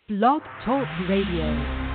Blog Talk Radio.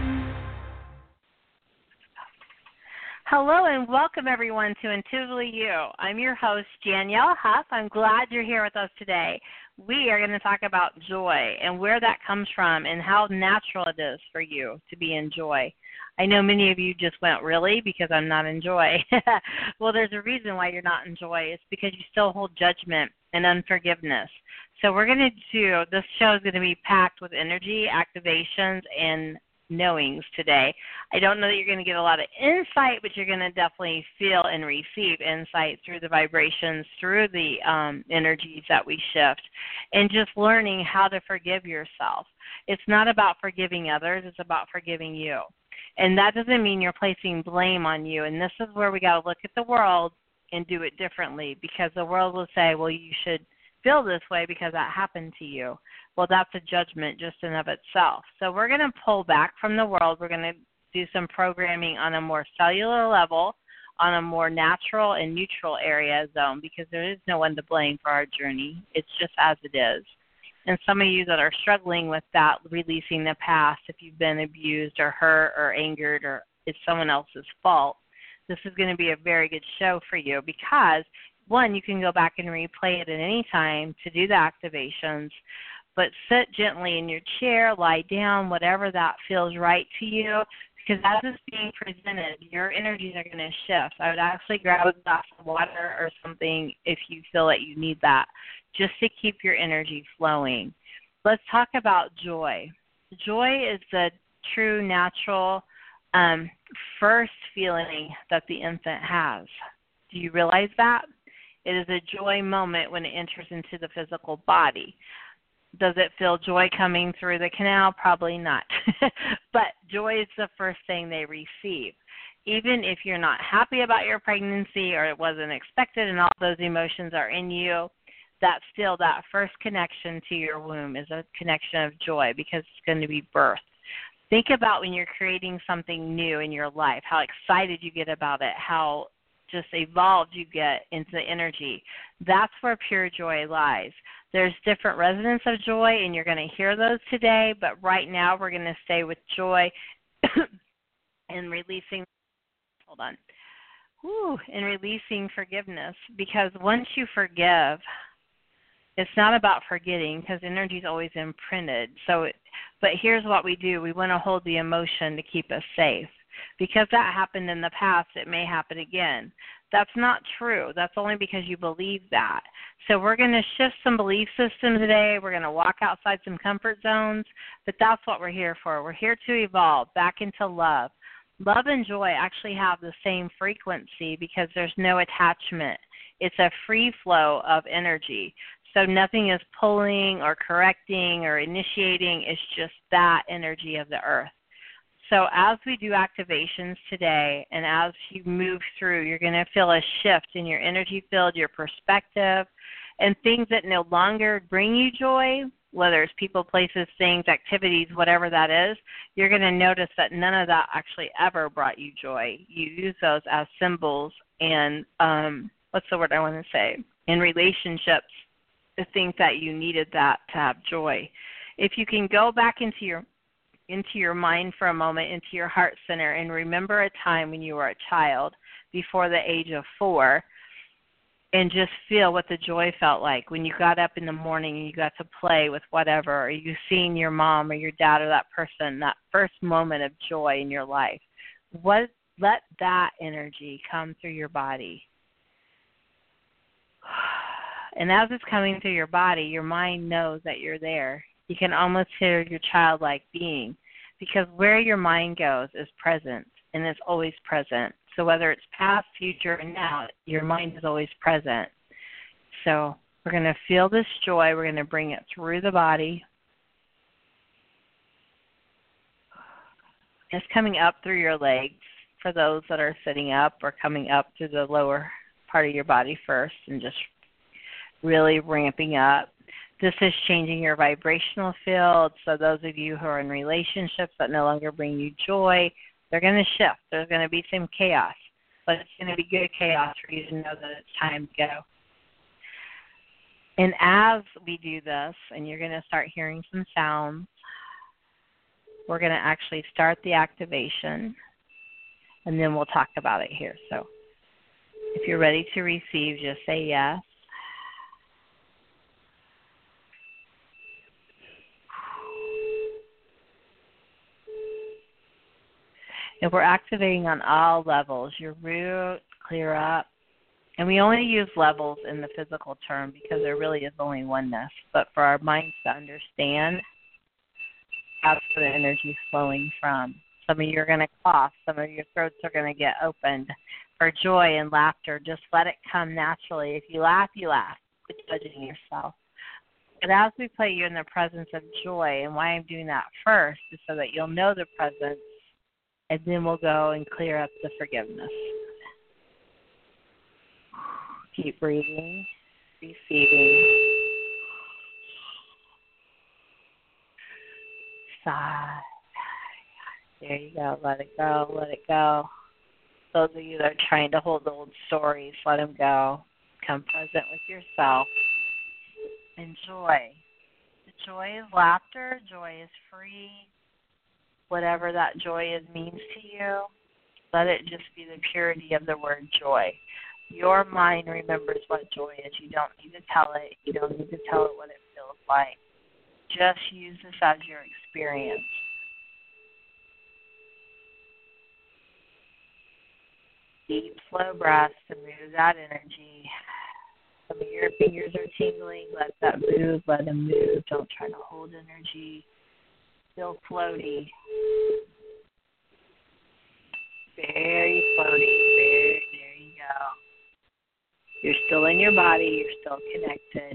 Hello and welcome everyone to Intuitively You. I'm your host, Danielle Huff. I'm glad you're here with us today. We are going to talk about joy and where that comes from and how natural it is for you to be in joy. I know many of you just went, really? Because I'm not in joy. Well, there's a reason why you're not in joy. It's because you still hold judgment and unforgiveness. So we're going to do, this show is going to be packed with energy, activations, and knowings today. I don't know that you're going to get a lot of insight, but you're going to definitely feel and receive insight through the vibrations, through the energies that we shift, and just learning how to forgive yourself. It's not about forgiving others, it's about forgiving you. And that doesn't mean you're placing blame on you. And this is where we got to look at the world and do it differently, because the world will say, well, you should feel this way because that happened to you. Well, that's a judgment just in of itself. So we're going to pull back from the world. We're going to do some programming on a more cellular level, on a more natural and neutral area zone, because there is no one to blame for our journey. It's just as it is. And some of you that are struggling with that, releasing the past, if you've been abused or hurt or angered or it's someone else's fault, this is going to be a very good show for you because, one, you can go back and replay it at any time to do the activations, but sit gently in your chair, lie down, whatever that feels right to you, because as it's being presented, your energies are going to shift. I would actually grab a glass of water or something if you feel that you need that, just to keep your energy flowing. Let's talk about joy. Joy is the true, natural, first feeling that the infant has. Do you realize that? It is a joy moment when it enters into the physical body. Does it feel joy coming through the canal? Probably not. But joy is the first thing they receive. Even if you're not happy about your pregnancy or it wasn't expected and all those emotions are in you, that's still that first connection to your womb is a connection of joy because it's going to be birth. Think about when you're creating something new in your life, how excited you get about it, how just evolved you get into the energy. That's where pure joy lies. There's different resonance of joy, and you're going to hear those today, but right now we're going to stay with joy and releasing, and releasing forgiveness, because once you forgive, it's not about forgetting because energy is always imprinted. But here's what we do. We want to hold the emotion to keep us safe. Because that happened in the past, it may happen again. That's not true. That's only because you believe that. So we're going to shift some belief systems today. We're going to walk outside some comfort zones, but that's what we're here for. We're here to evolve back into love. Love and joy actually have the same frequency because there's no attachment. It's a free flow of energy. So nothing is pulling or correcting or initiating. It's just that energy of the earth. So as we do activations today and as you move through, you're going to feel a shift in your energy field, your perspective, and things that no longer bring you joy, whether it's people, places, things, activities, whatever that is, you're going to notice that none of that actually ever brought you joy. You use those as symbols and, what's the word I want to say, in relationships to think that you needed that to have joy. If you can go back into your mind for a moment, into your heart center, and remember a time when you were a child before the age of 4, and just feel what the joy felt like when you got up in the morning and you got to play with whatever, or you seen your mom or your dad or that person, that first moment of joy in your life. Let that energy come through your body. And as it's coming through your body, your mind knows that you're there. You can almost hear your childlike being, because where your mind goes is present, and it's always present. So whether it's past, future, and now, your mind is always present. So we're going to feel this joy. We're going to bring it through the body. It's coming up through your legs for those that are sitting up, or coming up through the lower part of your body first and just really ramping up. This is changing your vibrational field. So those of you who are in relationships that no longer bring you joy, they're going to shift. There's going to be some chaos, but it's going to be good chaos for you to know that it's time to go. And as we do this, and you're going to start hearing some sounds, we're going to actually start the activation, and then we'll talk about it here. So if you're ready to receive, just say yes. And we're activating on all levels, your root, clear up. And we only use levels in the physical term because there really is only oneness. But for our minds to understand, that's where the energy is flowing from. Some of you are going to cough. Some of your throats are going to get opened. For joy and laughter, just let it come naturally. If you laugh, you laugh. Quit judging yourself. But as we put you in the presence of joy, and why I'm doing that first is so that you'll know the presence, and then we'll go and clear up the forgiveness. Keep breathing, receiving. Sigh. There you go. Let it go. Let it go. Those of you that are trying to hold old stories, let them go. Come present with yourself. Enjoy. The joy is laughter. Joy is free. Whatever that joy is means to you, let it just be the purity of the word joy. Your mind remembers what joy is. You don't need to tell it. You don't need to tell it what it feels like. Just use this as your experience. Deep, slow breaths to move that energy. Some of your fingers are tingling. Let that move. Let them move. Don't try to hold energy. Feel floaty. Very floaty. There you go. You're still in your body. You're still connected.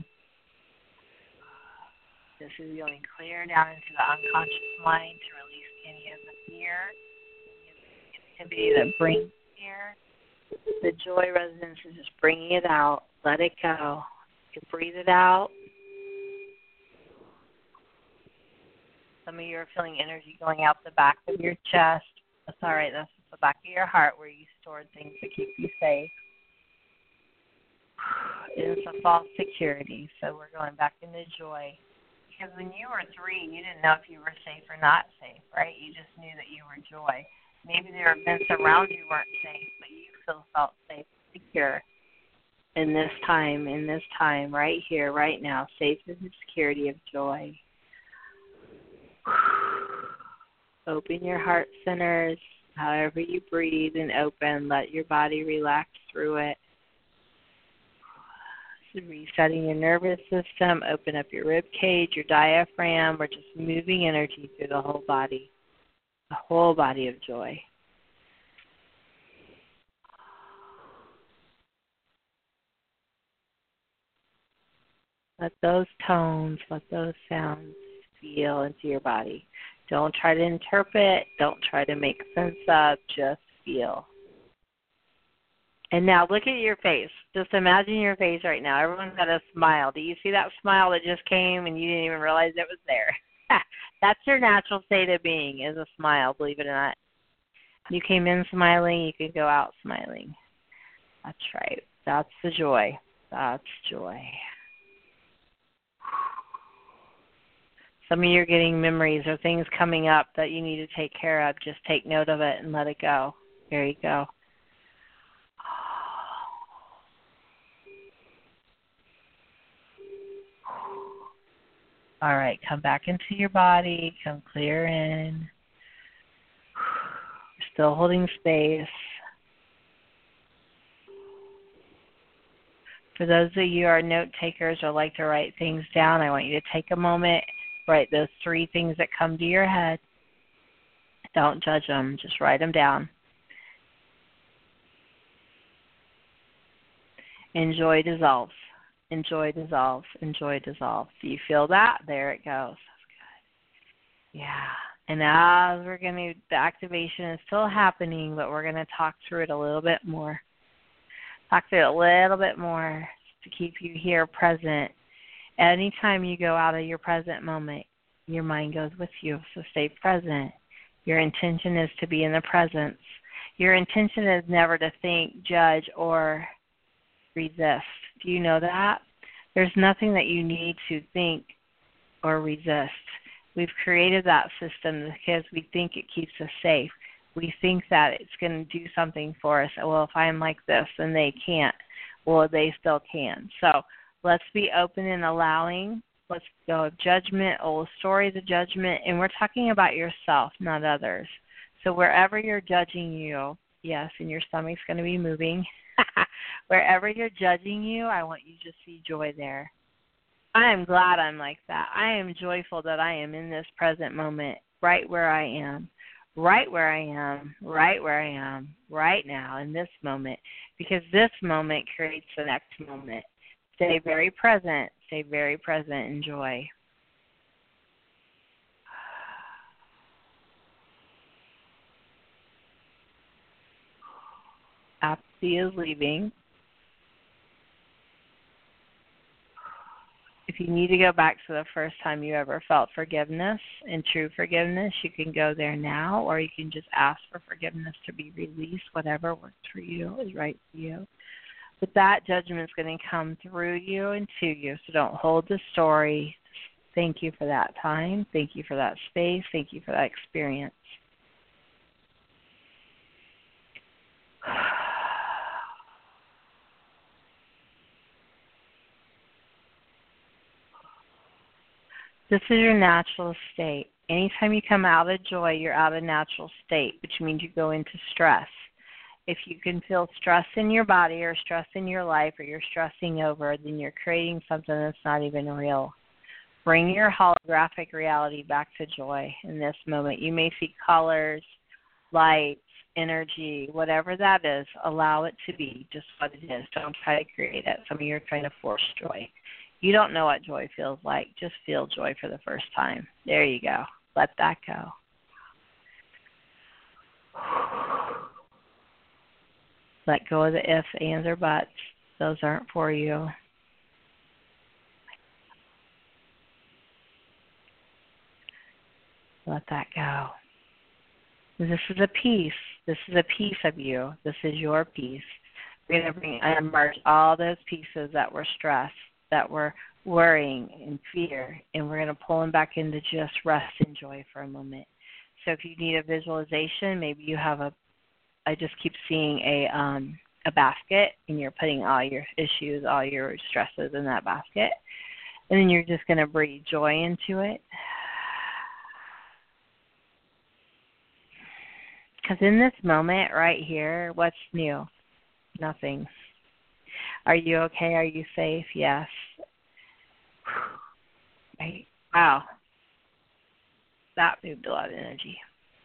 This is going clear down into the unconscious mind to release any of the fear, any of the activity that brings fear. The joy resonance is just bringing it out. Let it go. You breathe it out. Some of you are feeling energy going out the back of your chest. That's all right. That's the back of your heart where you stored things to keep you safe. It's a false security, so we're going back into joy. Because when you were 3, you didn't know if you were safe or not safe, right? You just knew that you were joy. Maybe there were events around you weren't safe, but you still felt safe, secure. In this time, right here, right now, safe in the security of joy. Open your heart centers. However you breathe and open, let your body relax through it. Resetting your nervous system, open up your rib cage, your diaphragm. We're just moving energy through the whole body of joy. Let those tones, let those sounds feel into your body. Don't try to interpret. Don't try to make sense of. Just feel. And now look at your face. Just imagine your face right now. Everyone's got a smile. Do you see that smile that just came and you didn't even realize it was there? That's your natural state of being, is a smile, believe it or not. You came in smiling, you can go out smiling. That's right. That's the joy. That's joy. Some of you are getting memories or things coming up that you need to take care of. Just take note of it and let it go. There you go. All right, come back into your body. Come clear in. Still holding space. For those of you who are note takers or like to write things down, I want you to take a moment, write those 3 things that come to your head. Don't judge them. Just write them down. Enjoy dissolves. Enjoy dissolves. Enjoy dissolves. Do you feel that? There it goes. That's good. Yeah. And as we're going to, the activation is still happening, but we're going to talk through it a little bit more. Talk through it a little bit more to keep you here present. Anytime you go out of your present moment, your mind goes with you, so stay present. Your intention is to be in the presence. Your intention is never to think, judge, or resist. Do you know that? There's nothing that you need to think or resist. We've created that system because we think it keeps us safe. We think that it's going to do something for us. Well, if I'm like this, then they can't. Well, they still can. So let's be open and allowing. Let's go of judgment, old stories of judgment, and we're talking about yourself, not others. So wherever you're judging you, yes, and your stomach's going to be moving. Wherever you're judging you, I want you to see joy there. I am glad I'm like that. I am joyful that I am in this present moment, right where I am, right where I am, right where I am, right now in this moment, because this moment creates the next moment. Stay very present. Stay very present in joy. Apathy is leaving. If you need to go back to the first time you ever felt forgiveness and true forgiveness, you can go there now, or you can just ask for forgiveness to be released. Whatever works for you is right for you. But that judgment is going to come through you and to you, so don't hold the story. Thank you for that time. Thank you for that space. Thank you for that experience. This is your natural state. Anytime you come out of joy, you're out of natural state, which means you go into stress. If you can feel stress in your body or stress in your life or you're stressing over, then you're creating something that's not even real. Bring your holographic reality back to joy in this moment. You may see colors, lights, energy, whatever that is. Allow it to be just what it is. Don't try to create it. Some of you are trying to force joy. You don't know what joy feels like. Just feel joy for the first time. There you go. Let that go. Let go of the ifs, ands, or buts. Those aren't for you. Let that go. This is a piece. This is a piece of you. This is your piece. We're going to bring and merge all those pieces that were stressed, that were worrying and fear, and we're going to pull them back into just rest and joy for a moment. So if you need a visualization, maybe you have I just keep seeing a basket, and you're putting all your issues, all your stresses in that basket, and then you're just going to breathe joy into it. Because in this moment right here, what's new? Nothing. Are you okay? Are you safe? Yes. Right. Wow. That moved a lot of energy.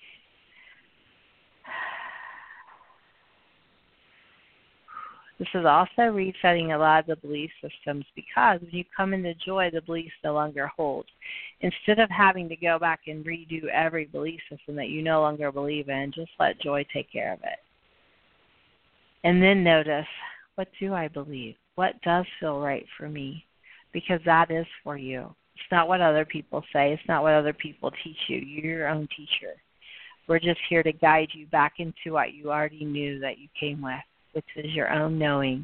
This is also resetting a lot of the belief systems, because when you come into joy, the beliefs no longer hold. Instead of having to go back and redo every belief system that you no longer believe in, just let joy take care of it. And then notice, what do I believe? What does feel right for me? Because that is for you. It's not what other people say. It's not what other people teach you. You're your own teacher. We're just here to guide you back into what you already knew that you came with, which is your own knowing.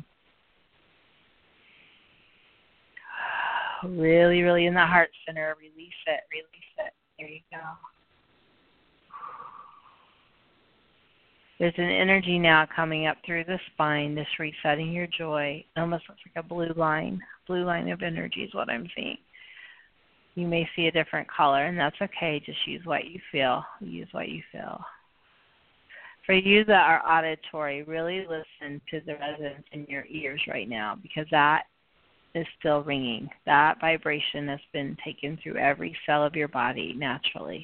Really, really in the heart center, release it, release it. There you go. There's an energy now coming up through the spine, this resetting your joy. It almost looks like a blue line of energy is what I'm seeing. You may see a different color, and that's okay. Just use what you feel. Use what you feel. For you that are auditory, really listen to the resonance in your ears right now, because that is still ringing. That vibration has been taken through every cell of your body naturally.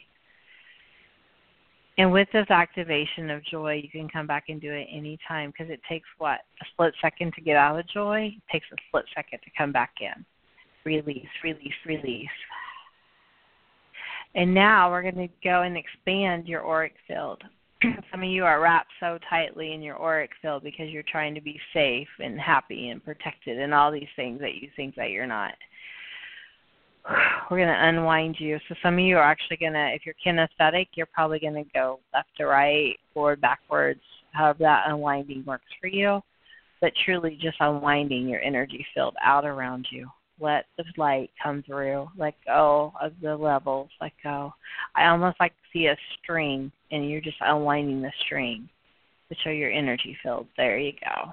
And with this activation of joy, you can come back and do it anytime, because it takes, a split second to get out of joy? It takes a split second to come back in. Release, release, release. And now we're going to go and expand your auric field. Some of you are wrapped so tightly in your auric field because you're trying to be safe and happy and protected and all these things that you think that you're not. We're going to unwind you. So some of you are actually going to, if you're kinesthetic, you're probably going to go left to right, forward, backwards, however that unwinding works for you. But truly just unwinding your energy field out around you. let the light come through. Let go of the levels. Let go. I almost like see a string, and you're just unwinding the string to show your energy field. There you go.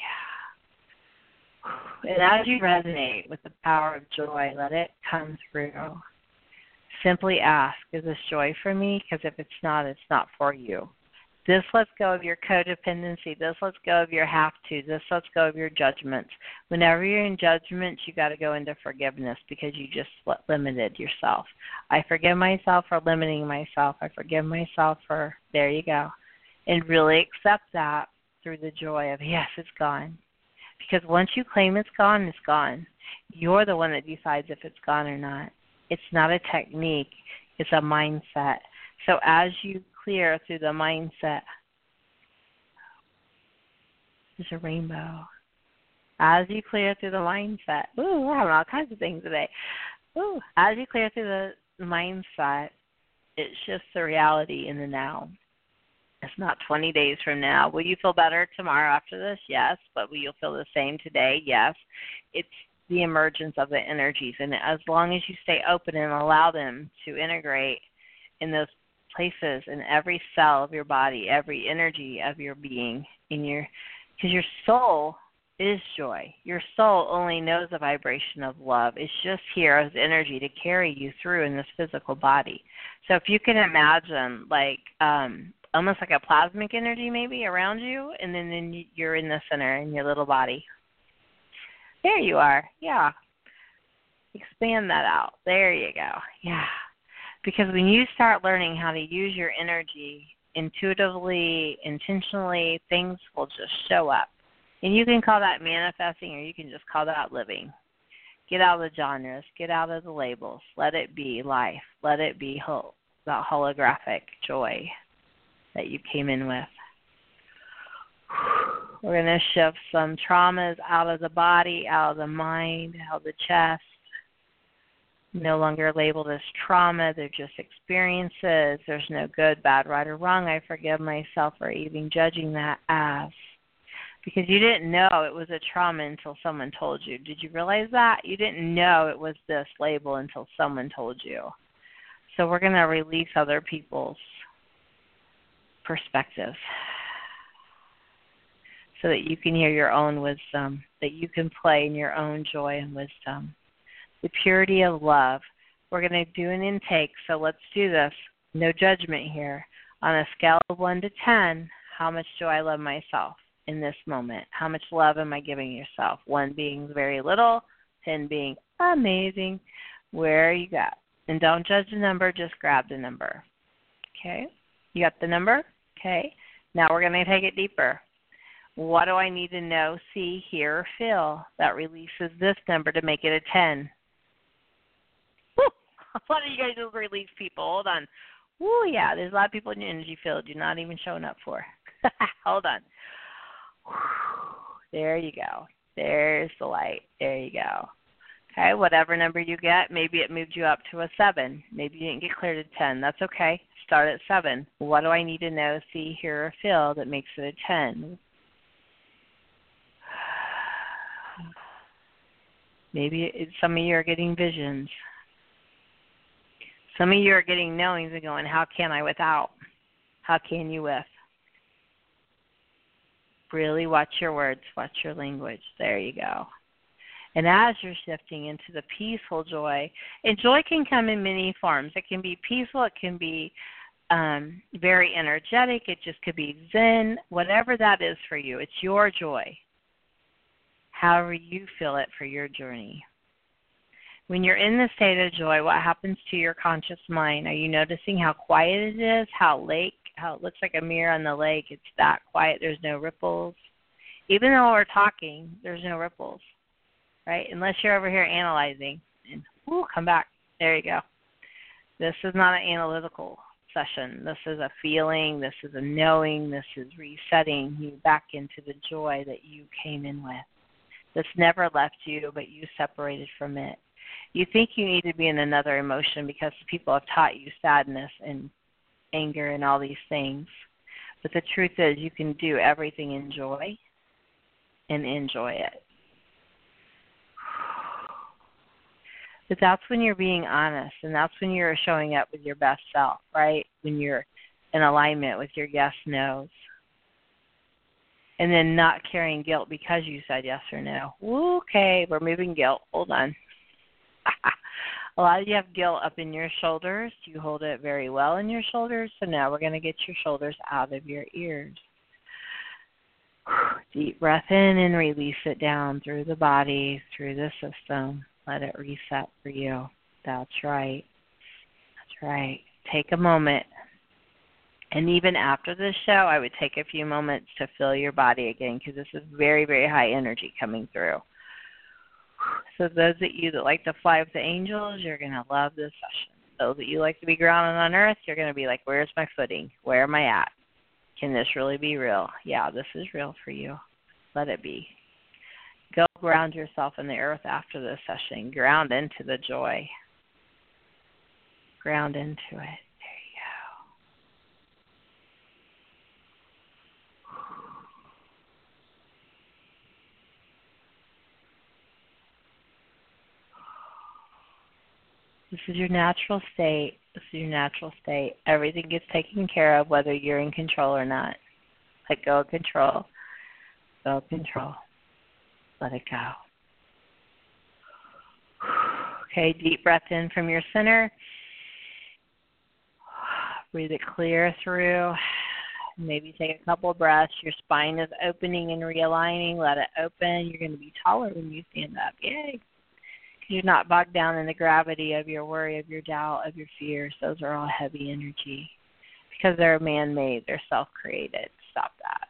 Yeah. And as you resonate with the power of joy, let it come through. Simply ask, is this joy for me? Because if it's not for you. This lets go of your codependency. This lets go of your have to. This lets go of your judgments. Whenever you're in judgments, you got to go into forgiveness because you just limited yourself. I forgive myself for limiting myself. I forgive myself for, there you go. And really accept that through the joy of, yes, it's gone. Because once you claim it's gone, it's gone. You're the one that decides if it's gone or not. It's not a technique. It's a mindset. So as you clear through the mindset, there's a rainbow. As you clear through the mindset, we're having all kinds of things today. As you clear through the mindset, it shifts the reality in the now. It's not 20 days from now. Will you feel better tomorrow after this? Yes. But will you feel the same today? Yes. It's the emergence of the energies. And as long as you stay open and allow them to integrate in those places, in every cell of your body, every energy of your being, because your soul is joy. Your soul only knows the vibration of love. It's just here as energy to carry you through in this physical body. So if you can imagine like almost like a plasmic energy maybe around you, and then you're in the center in your little body. There you are. Yeah. Expand that out. There you go. Yeah. Because when you start learning how to use your energy intuitively, intentionally, things will just show up. And you can call that manifesting, or you can just call that living. Get out of the genres. Get out of the labels. Let it be life. Let it be that holographic joy that you came in with. We're going to shift some traumas out of the body, out of the mind, out of the chest. No longer labeled as trauma. They're just experiences. There's no good, bad, right, or wrong. I forgive myself for even judging that as. Because you didn't know it was a trauma until someone told you. Did you realize that? You didn't know it was this label until someone told you. So we're going to release other people's perspectives, so that you can hear your own wisdom, that you can play in your own joy and wisdom. The purity of love. We're going to do an intake, so let's do this. No judgment here. On a scale of 1 to 10, how much do I love myself in this moment? How much love am I giving yourself? 1 being very little, 10 being amazing. Where you got? And don't judge the number, just grab the number. Okay? You got the number? Okay. Now we're going to take it deeper. What do I need to know, see, hear, or feel that releases this number to make it a 10? Woo! A lot of you guys just release people. Hold on. Woo, yeah, there's a lot of people in your energy field you're not even showing up for. Hold on. There you go. There's the light. There you go. Okay, whatever number you get, maybe it moved you up to a 7. Maybe you didn't get clear to 10. That's okay. Start at 7. What do I need to know, see, hear, or feel that makes it a 10? Maybe some of you are getting visions. Some of you are getting knowings and going, how can I without? How can you with? Really watch your words, watch your language. There you go. And as you're shifting into the peaceful joy, and joy can come in many forms. It can be peaceful. It can be very energetic. It just could be zen, whatever that is for you. It's your joy, however you feel it for your journey. When you're in the state of joy, what happens to your conscious mind? Are you noticing how quiet it is, how it looks like a mirror on the lake? It's that quiet. There's no ripples. Even though we're talking, there's no ripples, right? Unless you're over here analyzing. And come back. There you go. This is not an analytical session. This is a feeling. This is a knowing. This is resetting you back into the joy that you came in with. This never left you, but you separated from it. You think you need to be in another emotion because people have taught you sadness and anger and all these things. But the truth is you can do everything in joy and enjoy it. But that's when you're being honest, and that's when you're showing up with your best self, right? When you're in alignment with your yes, no's. And then not carrying guilt because you said yes or no. Okay, we're moving guilt. Hold on. A lot of you have guilt up in your shoulders. You hold it very well in your shoulders. So now we're going to get your shoulders out of your ears. Deep breath in and release it down through the body, through the system. Let it reset for you. That's right. That's right. Take a moment. And even after this show, I would take a few moments to feel your body again because this is very, very high energy coming through. So those of you that like to fly with the angels, you're going to love this session. Those that you like to be grounded on earth, you're going to be like, where's my footing? Where am I at? Can this really be real? Yeah, this is real for you. Let it be. Go ground yourself in the earth after this session. Ground into the joy. Ground into it. This is your natural state. This is your natural state. Everything gets taken care of whether you're in control or not. Let go of control. Go of control. Let it go. Okay, deep breath in from your center. Breathe it clear through. Maybe take a couple of breaths. Your spine is opening and realigning. Let it open. You're going to be taller when you stand up. Yay. You're not bogged down in the gravity of your worry, of your doubt, of your fears. Those are all heavy energy because they're man-made. They're self-created. Stop that.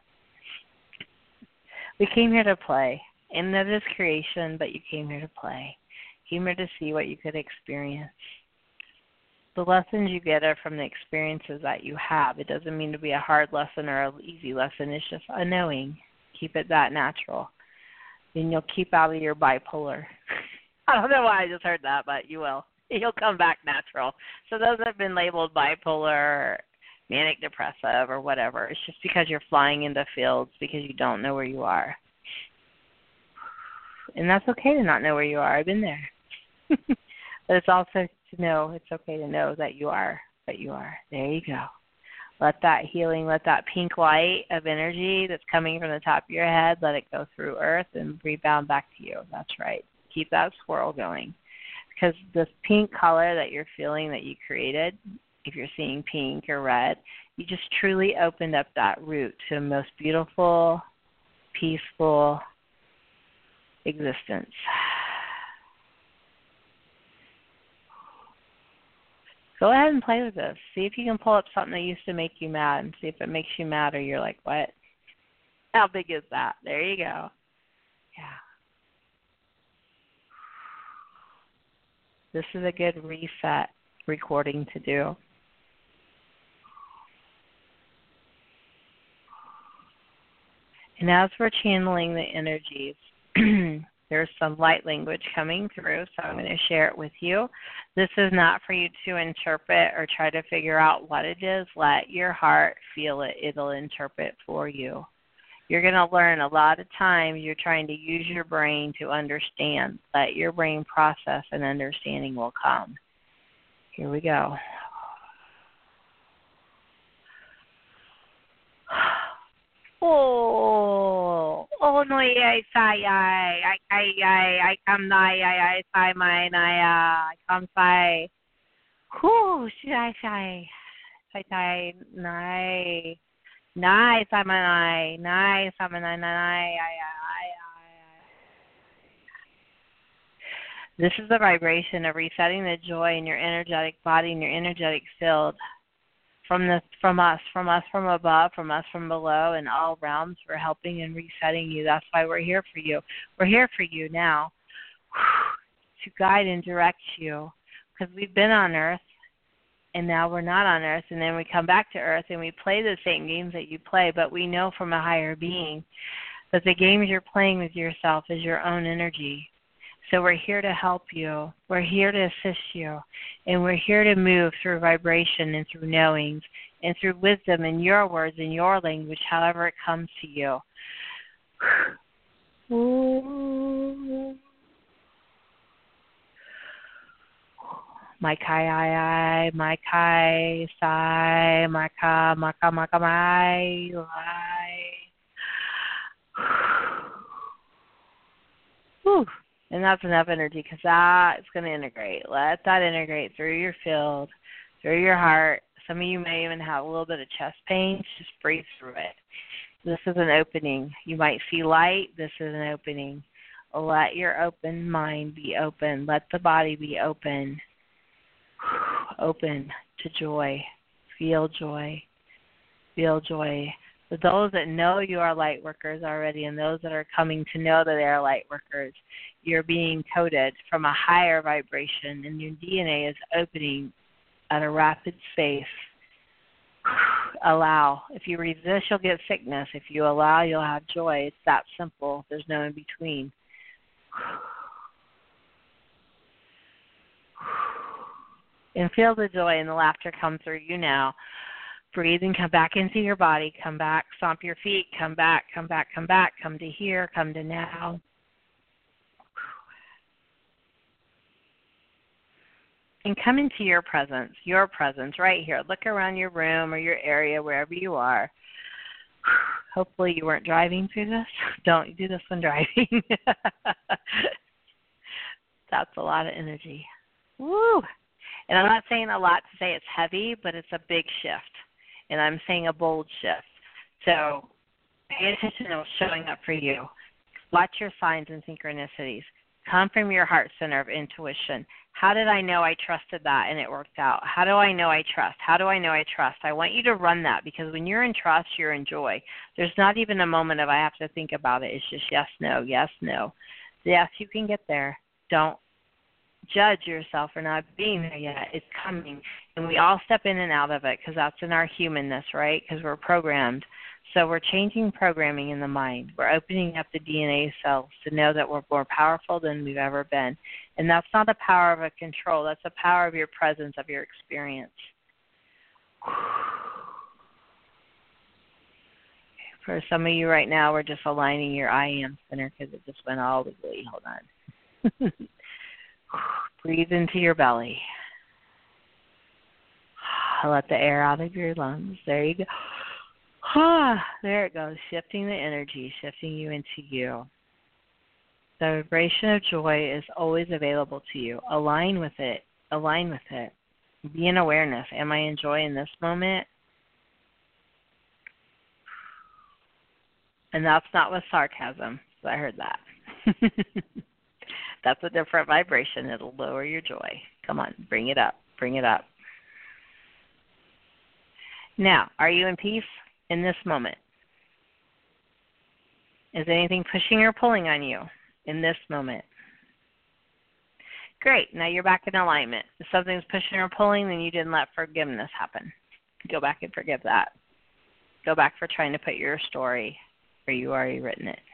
We came here to play. And that is creation, but you came here to play. You came here to see what you could experience. The lessons you get are from the experiences that you have. It doesn't mean to be a hard lesson or an easy lesson. It's just a knowing. Keep it that natural. Then you'll keep out of your bipolar. I don't know why I just heard that, but you will. You'll come back natural. So those that have been labeled bipolar, manic depressive, or whatever, it's just because you're flying into fields because you don't know where you are. And that's okay to not know where you are. I've been there. But it's also to know, it's okay to know that you are, but you are. There you go. Let that healing, let that pink light of energy that's coming from the top of your head, let it go through earth and rebound back to you. That's right. Keep that swirl going. Because this pink color that you're feeling that you created, if you're seeing pink or red, you just truly opened up that root to a most beautiful, peaceful existence. Go ahead and play with this. See if you can pull up something that used to make you mad and see if it makes you mad or you're like, what? How big is that? There you go. Yeah. This is a good reset recording to do. And as we're channeling the energies, there's some light language coming through, so I'm going to share it with you. This is not for you to interpret or try to figure out what it is. Let your heart feel it. It'll interpret for you. You're going to learn a lot of times you're trying to use your brain to understand. Let your brain process and understanding will come. Here we go. Oh no, I come I come say, who should I say? I nice, I'm an I, nice, I'm an I. This is the vibration of resetting the joy in your energetic body and your energetic field. From us from above, from us from below, in all realms, we're helping and resetting you. That's why we're here for you. We're here for you now to guide and direct you because we've been on Earth and now we're not on Earth, and then we come back to Earth and we play the same games that you play, but we know from a higher being that the games you're playing with yourself is your own energy. So we're here to help you. We're here to assist you. And we're here to move through vibration and through knowings and through wisdom in your words, in your language, however it comes to you. My kai I, my kai sai, my ka, my lai. Whew. And that's enough energy because that's going to integrate. Let that integrate through your field, through your heart. Some of you may even have a little bit of chest pain. Just breathe through it. This is an opening. You might see light. This is an opening. Let your open mind be open. Let the body be open. Open to joy. Feel joy. Feel joy. For those that know you are light workers already and those that are coming to know that they are light workers, you're being coded from a higher vibration and your DNA is opening at a rapid pace. Allow. If you resist, you'll get sickness. If you allow, you'll have joy. It's that simple. There's no in between. And feel the joy and the laughter come through you now. Breathe and come back into your body. Come back, stomp your feet. Come back, come back, come back. Come to here, come to now. And come into your presence right here. Look around your room or your area, wherever you are. Hopefully you weren't driving through this. Don't do this when driving. That's a lot of energy. Woo! And I'm not saying a lot to say it's heavy, but it's a big shift. And I'm saying a bold shift. So pay attention to what's showing up for you. Watch your signs and synchronicities. Come from your heart center of intuition. How did I know I trusted that and it worked out? How do I know I trust? How do I know I trust? I want you to run that because when you're in trust, you're in joy. There's not even a moment of I have to think about it. It's just yes, no, yes, no. Yes, you can get there. Don't judge yourself for not being there yet. It's coming. And we all step in and out of it because that's in our humanness, right? Because we're programmed. So we're changing programming in the mind. We're opening up the DNA cells to know that we're more powerful than we've ever been. And that's not the power of a control. That's the power of your presence, of your experience. For some of you right now, we're just aligning your I am center because it just went all wiggly. Hold on. Breathe into your belly. Let the air out of your lungs. There you go. There it goes, shifting the energy, shifting you into you. The vibration of joy is always available to you. Align with it. Align with it. Be in awareness. Am I in joy in this moment? And that's not with sarcasm. So I heard that. That's a different vibration. It'll lower your joy. Come on, bring it up. Bring it up. Now, are you in peace in this moment? Is anything pushing or pulling on you in this moment? Great. Now you're back in alignment. If something's pushing or pulling, then you didn't let forgiveness happen. Go back and forgive that. Go back for trying to put your story where you already written it.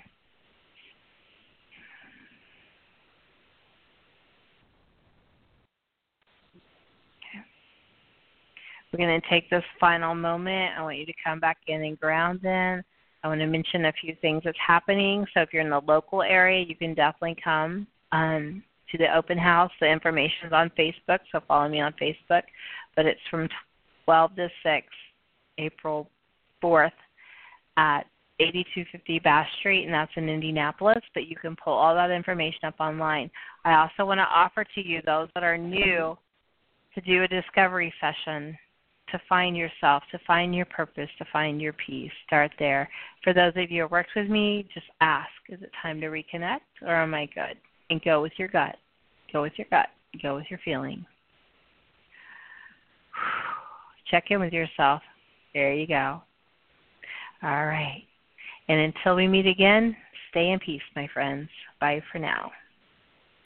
We're going to take this final moment. I want you to come back in and ground in. I want to mention a few things that's happening. So if you're in the local area, you can definitely come to the open house. The information is on Facebook, so follow me on Facebook. But it's from 12 to 6, April 4th at 8250 Bass Street, and that's in Indianapolis. But you can pull all that information up online. I also want to offer to you, those that are new, to do a discovery session to find yourself, to find your purpose, to find your peace. Start there. For those of you who worked with me, just ask, is it time to reconnect or am I good? And go with your gut. Go with your gut. Go with your feeling. Check in with yourself. There you go. All right. And until we meet again, stay in peace, my friends. Bye for now.